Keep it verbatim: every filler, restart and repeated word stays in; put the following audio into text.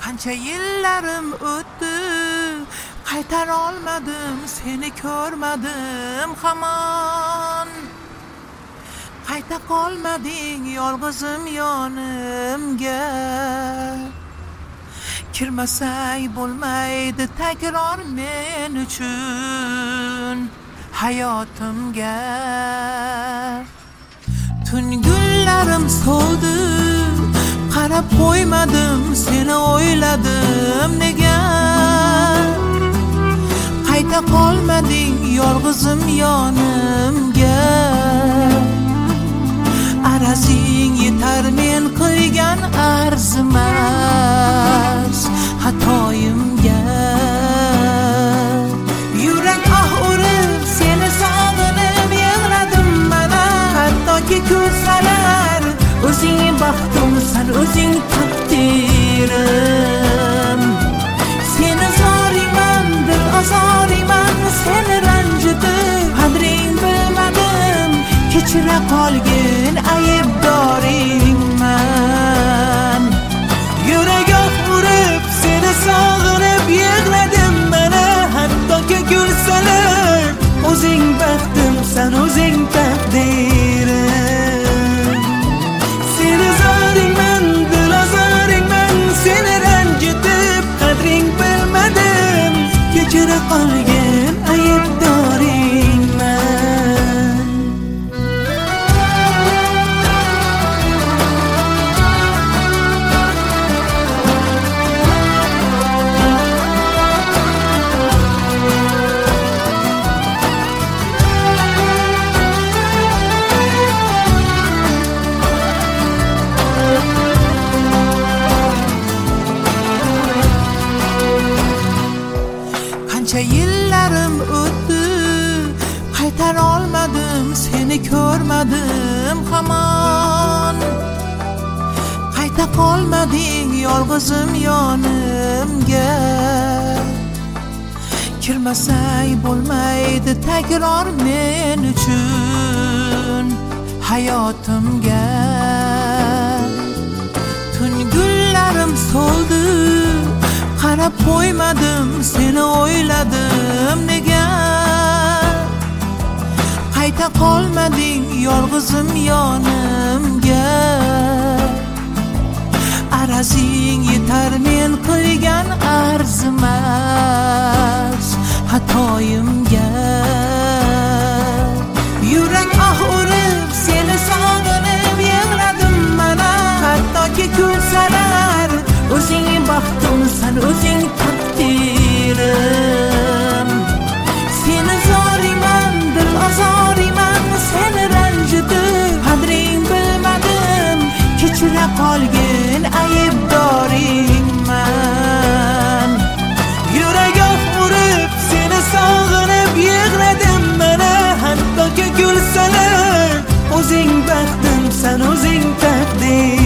Qancha yillarim o'tdi, qaytar olmadim, seni ko'rmadim hamon. Qayta qolmading yolg'izim yonimga. Kirmasang bo'lmaydi takror men uchun hayotimga. Tungullarim so'ldi, qarab qo'ymadim, seni o'yladim nega. Qayta qolmading yolg'izim yonimga. Arazing yetar men qilgan arzimas xatoyimga. Yurak ah urib seni sog'inib yig'ladim mana. Hattoki ko'rsalar o'zing baxtimsan, o'zing taqdirim. Seni zoringman, dil ozoriyman, seni ranjitib qadring bilmadim. Kechira qolgin aybdoringman. Yurak ah urib seni sog'inib yig'ladim mana. Hattoki gulsalar o'zing baxtimsan, o'zing taqdirim. Seni zoringman, dil ozoringman, seni ranjitib qadring bilmadim. Kechira qolgin aybdoringman. Qancha yillarim o'tdi, qaytar olmadim, seni ko'rmadim hamon. Qayta qolmading yolg'izim yonimga. Kirmasang bo'lmaydi takror men uchun hayotimga. Tungullarim so'ldi, qarab qo'ymadim, seni o'yladim nega. Qayta qolmading yolg'izim yonimga. Arazing yetar men qilgan arzimas xatoyimga. Yurak ah urib seni sog'inib yig'ladim mana. Hattoki ko'rsalar o'zing baxtimsan, o'zing taqdirim. Seni zoringman, dil ozoriyman, seni ranjitib qadring bilmadim. Kechira qolgin aybdoringman. Yurak ah urib seni sog'inib yig'ladim mana. Hattoki gulsalar o'zing baxtimsan, o'zing taqdirim.